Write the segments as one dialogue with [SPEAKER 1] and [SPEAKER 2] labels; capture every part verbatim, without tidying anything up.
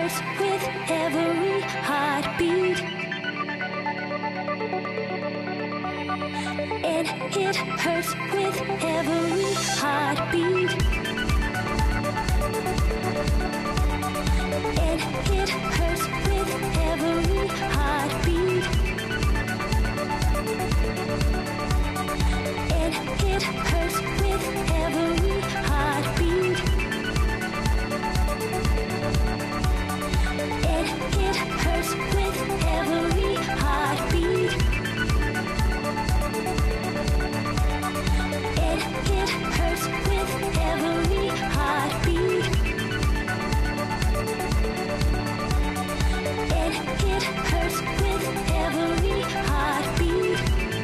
[SPEAKER 1] hurts with every heartbeat. And it hurts with every heartbeat. And it hurts with every heartbeat. And it hurts with every heartbeat. And it hurts with every heartbeat. And it hurts with every heartbeat. And it hurts with every heartbeat.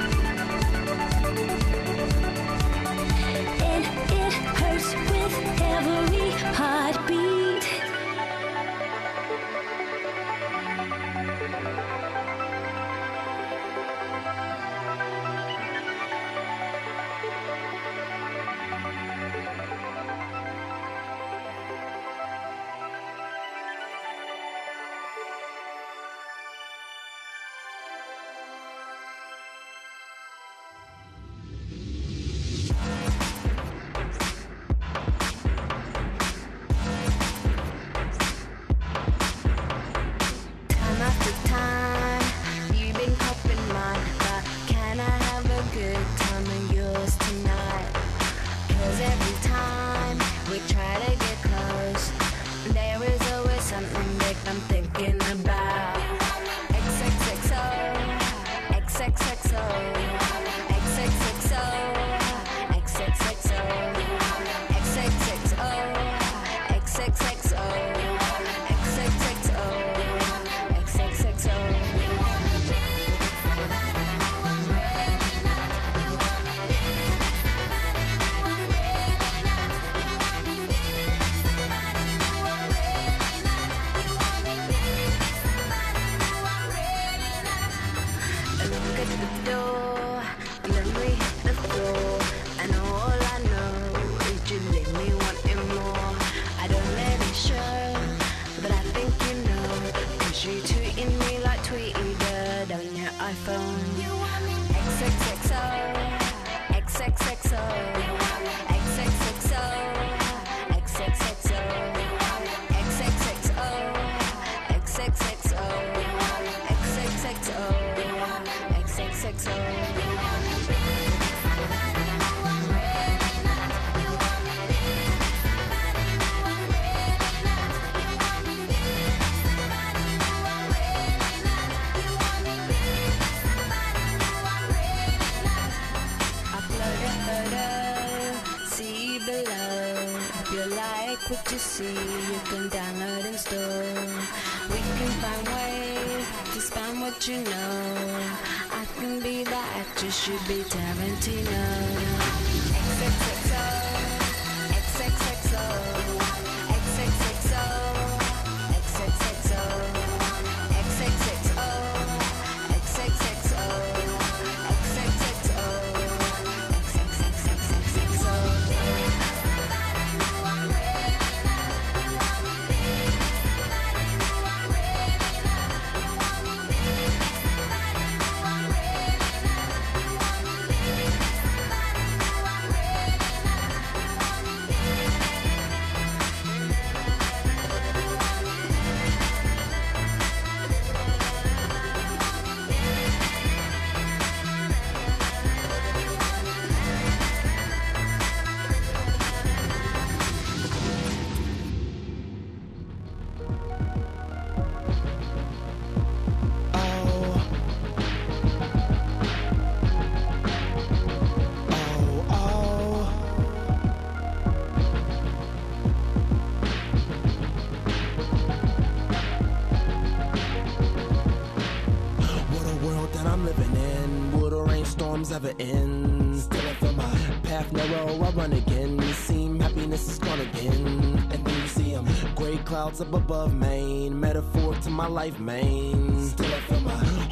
[SPEAKER 1] And it hurts with every heartbeat. What you see, you can download and store. We can find ways to spend what you know. I can be the actress, you be Tarantino. X X X O, X X X O, X X X O, X X X O, X X X O, X X X O, X X X O, X X X O.
[SPEAKER 2] Ever end. Still I feel my path narrow, I run again. You seem happiness is gone again. And then you see them gray clouds up above Maine. Metaphor to my life, Maine. Still I feel my heart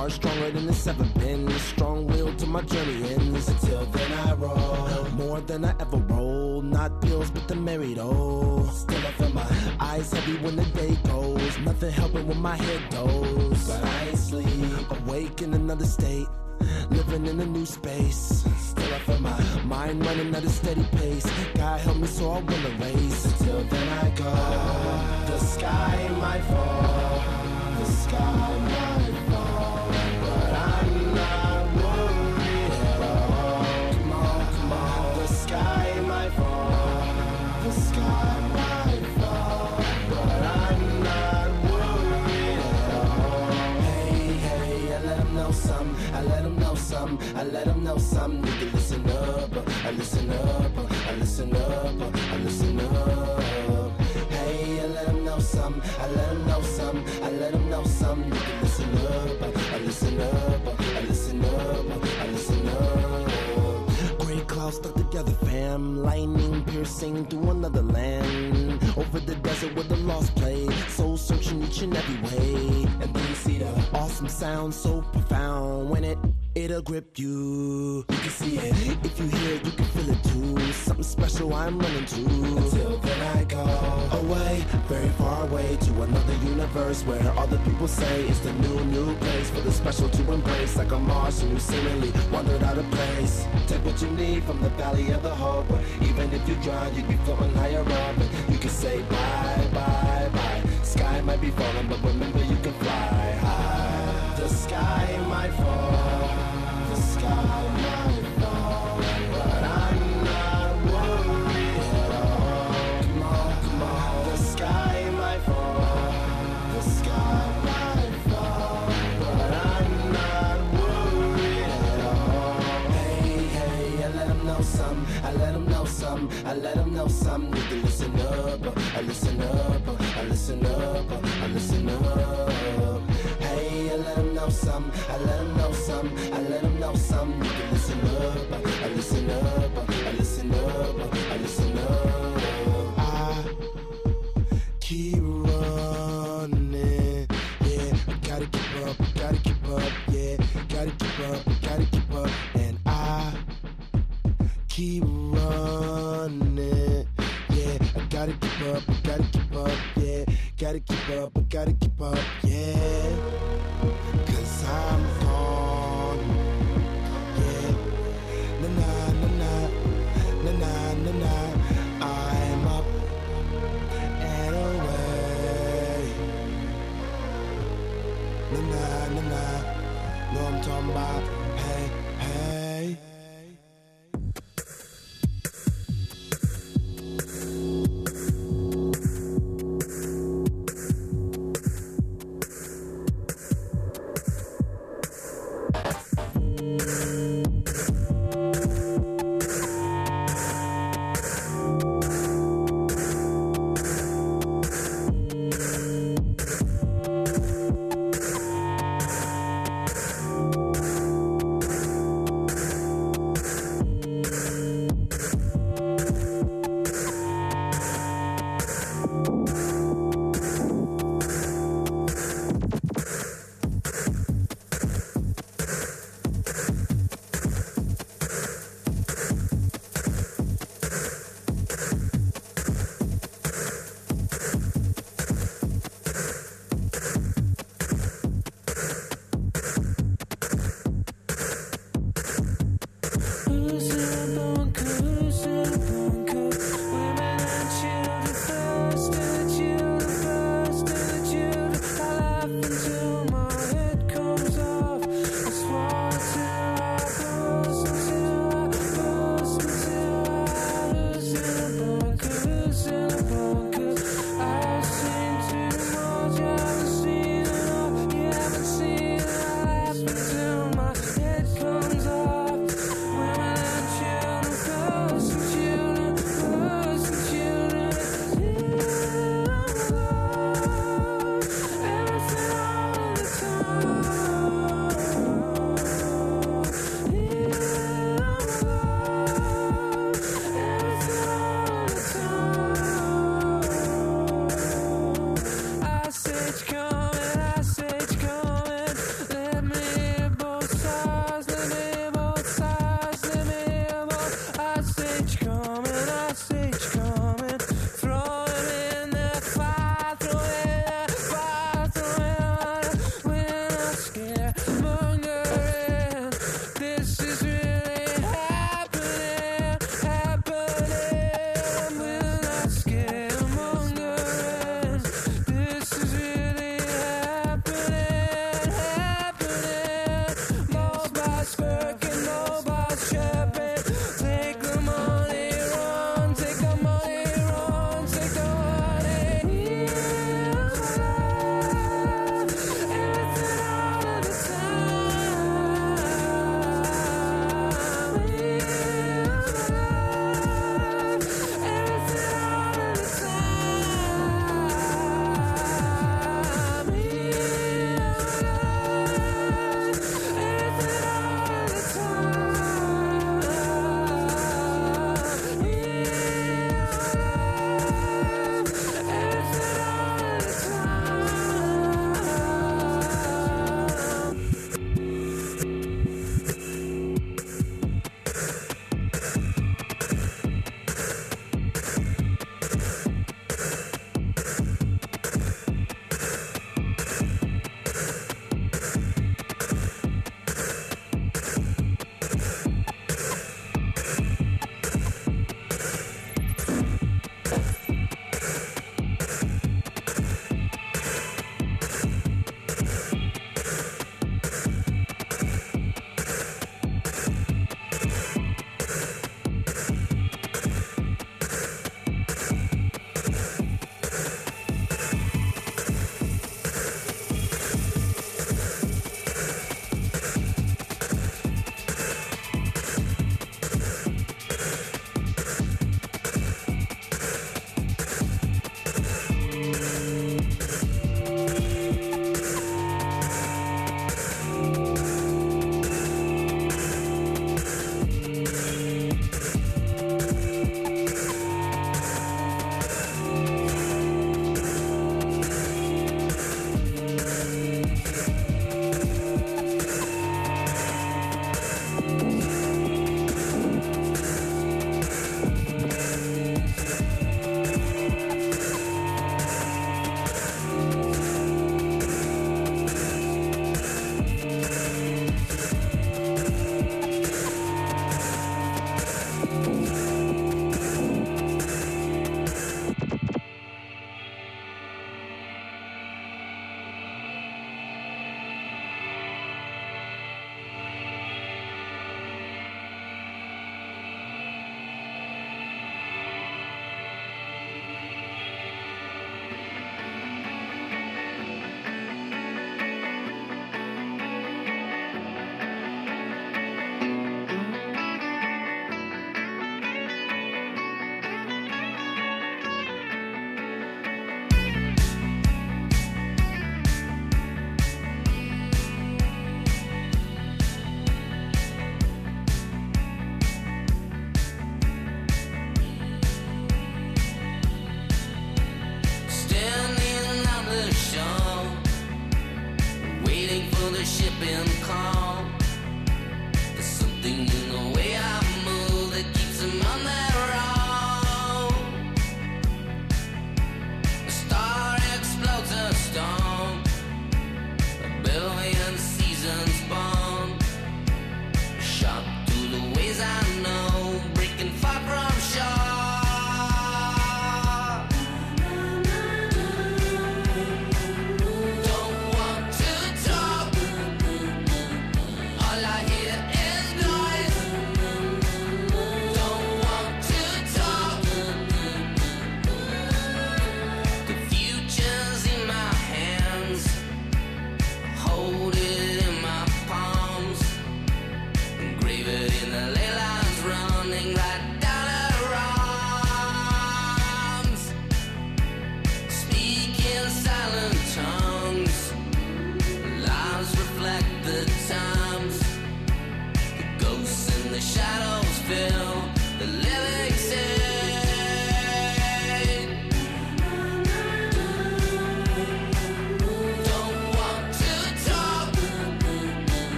[SPEAKER 2] heart stronger than it's ever been. Strong will till my journey ends. Until then I roll more than I ever rolled. Not pills but the married old. Still I feel my eyes heavy when the day goes. Nothing helping when my head goes. But I ain't sleep. Awake in another state. Living in a new space. Still I feel my mind running at a steady pace. God help me so I win the race. Until then I go. The sky might fall. The sky might fall. But I'm not worried at all. Come on, come on. The sky might fall. The sky might fall. But I'm not worried at all. Hey, hey, I let them know something. I let them know something. I let them know something. Nigga, listen up. I listen up. I listen up. I listen up. Hey, I let them know something. I let them know something. I let them know something. Nigga, listen up. I listen up. I listen up. I listen up. Gray clouds stuck together, fam. Lightning piercing through another land. Over the desert where the lost play. Soul searching each and every way. And then you see the awesome sound so profound. When it, it'll grip you. You can see it. If you hear it, you can feel it too. Something special I'm running to. Until then I go away, very far away to another universe where all the people say it's the new, new place for the special to embrace. Like a Martian who seemingly wandered out of place. Take what you need from the valley of the hope. Even if you drown, you'd be floating higher up. And you can say bye, bye, bye. Sky might be falling, but remember you can fly high. The sky might fall. The sky might fall. But I'm not worried at all. Come on, come on. The sky might fall. The sky might fall. But I'm not worried at all. Hey, hey, I let them know something. I let them know something. I let them know something. You can listen up. I listen up. I listen up. I listen up. Hey, I let them know something. I let them know something. I let them know something. You can listen up. I listen up. I listen up. I listen up. I keep running. Yeah, I gotta keep up. Gotta keep up. Yeah, gotta keep up. Gotta keep up. And I keep running. Yeah, I gotta keep up. Gotta keep up. Yeah, gotta keep up. Gotta keep up. Yeah. Cause I'm gone, yeah, na na na na, na na na na, I'm up and away, na na na na, know I'm talking about, hey, hey.
[SPEAKER 1] Coming, I say it's coming. Let me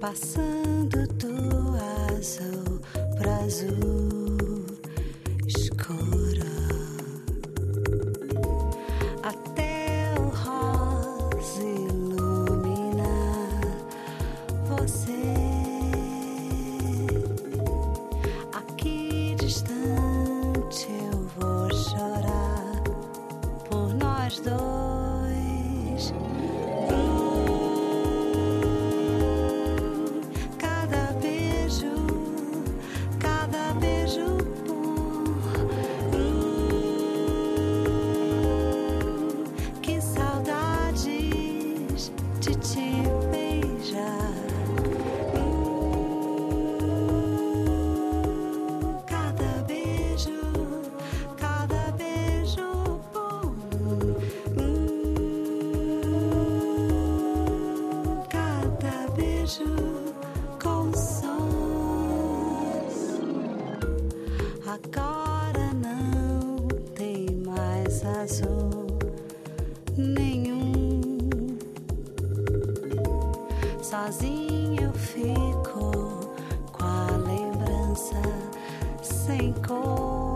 [SPEAKER 3] passando do azul pro azul escuro, até o rosa iluminar você. Aqui distante eu vou chorar por nós dois. Agora não tem mais azul nenhum. Sozinho eu fico com a lembrança sem cor.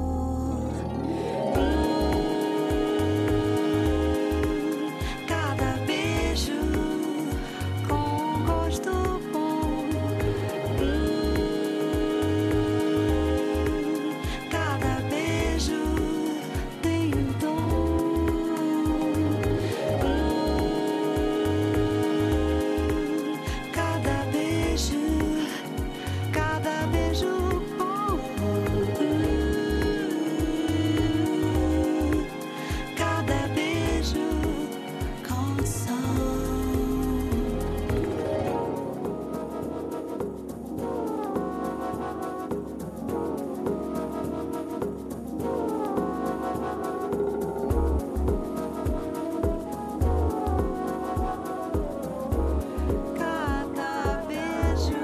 [SPEAKER 3] Cada beijo com gosto bom. Cada beijo tem um dom. Cada beijo, cada beijo bom. Cada beijo com som. Cada beijo.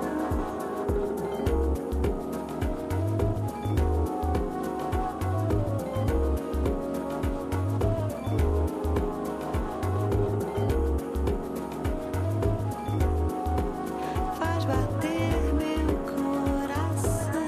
[SPEAKER 3] Faz bater meu coração.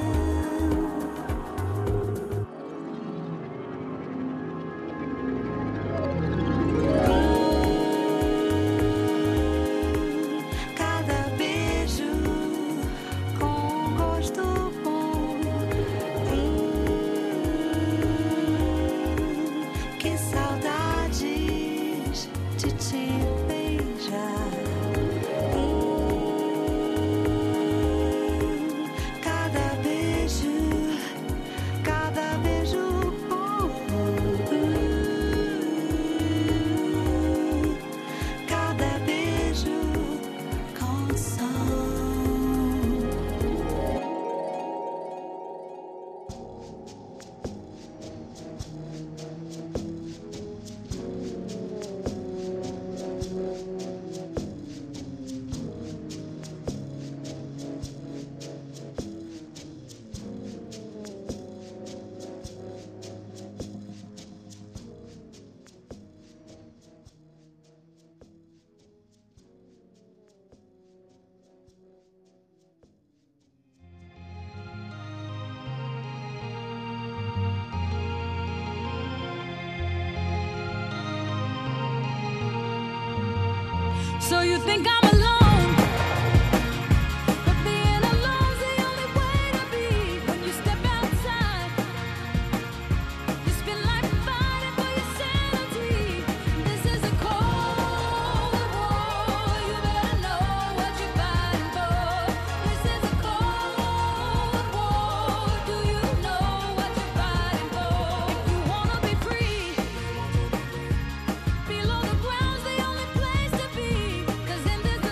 [SPEAKER 3] Cada beijo com gosto bom. Que saudades de te beijar. Cada beijo, cada beijo bom. Cada beijo com som.
[SPEAKER 4] So you think I'm alone, but being alone's the only way to be. When you step outside, you spend life fighting for your sanity. This is a cold war, you better know what you're fighting for. This is a cold war, do you know what you're fighting for? If you wanna be free, below the ground's the only place to be. 'Cause in this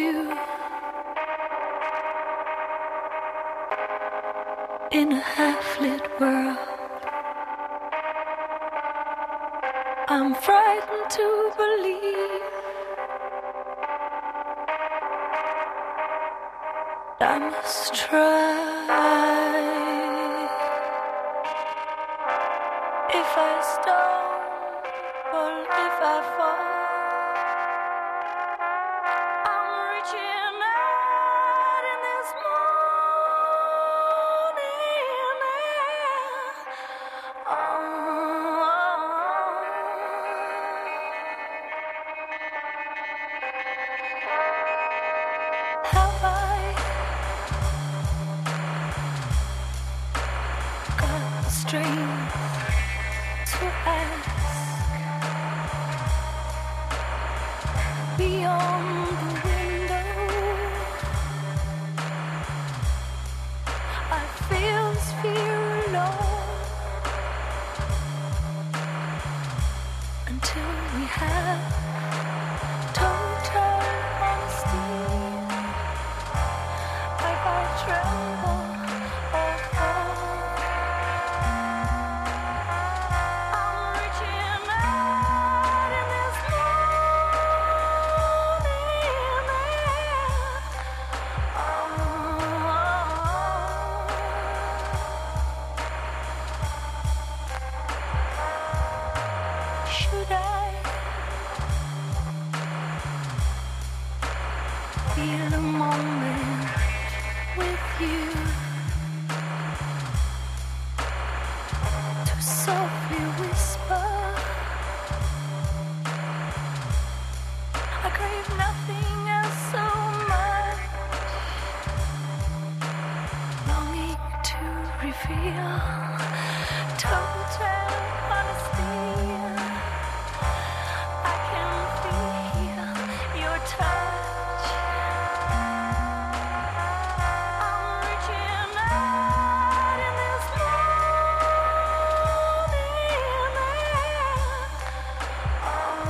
[SPEAKER 3] you in a half-lit world. I'm frightened to believe I must try. If I stumble, if I fall, I'm reaching out in this morning air. Oh, have I got the strength to ask beyond the window? I feel this fear alone until we have total honesty. If I tremble or fall, I'm reaching out in this morning air. Oh, should I feel a moment with you to softly whisper? I crave nothing else so much, longing to reveal total honesty. I can feel your touch. I'm reaching out in this morning air. Oh,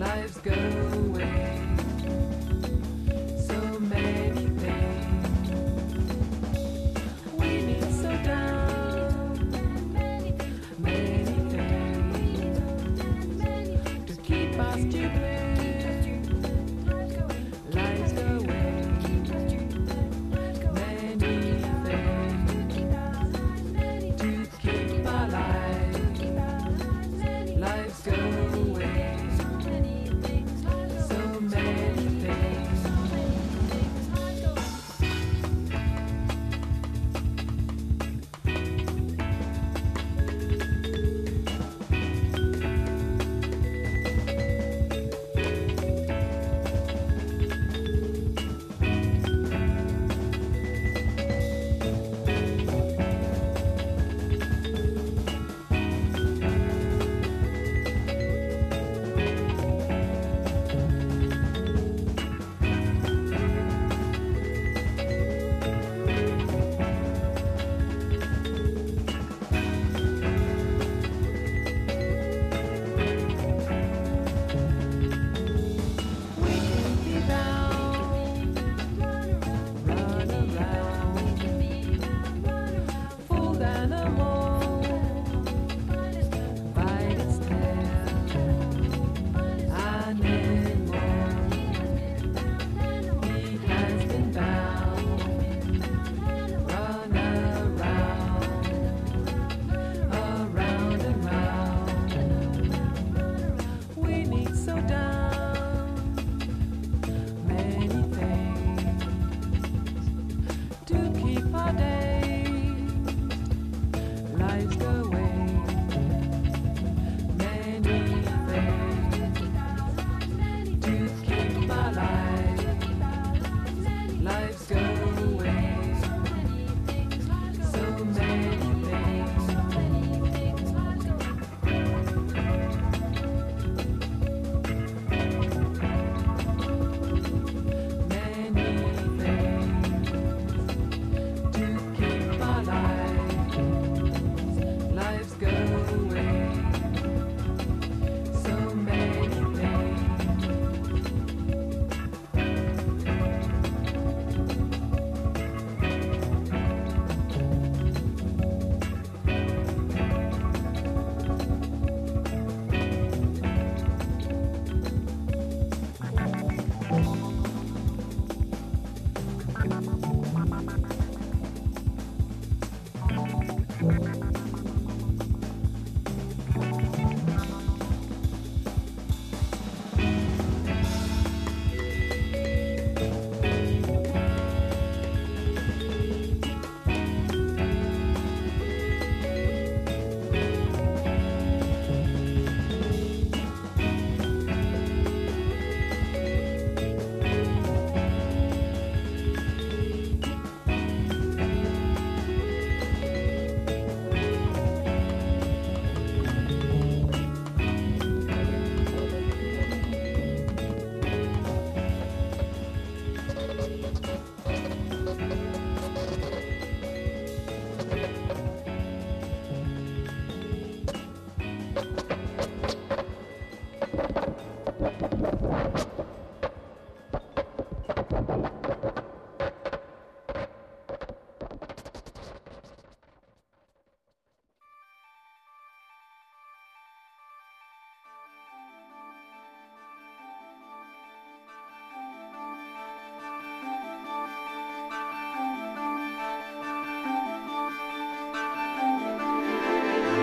[SPEAKER 5] lives go away. So many things we need so down. Many things to keep us stupid. Lives go away. Many things to keep our lives. Lives go away. So many things. We can be bound, run around, fooled animal, bite its tail, animal. He has been bound, run around, around and round. We need so down. Many things to keep our days. Lives go away. Many things to keep our lives. Lives go away. So many things. Many things to keep our lives. Lives go away. So many things.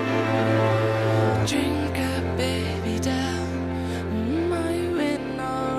[SPEAKER 5] Drink up, baby, down. Mm, are you in or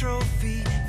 [SPEAKER 6] trophy.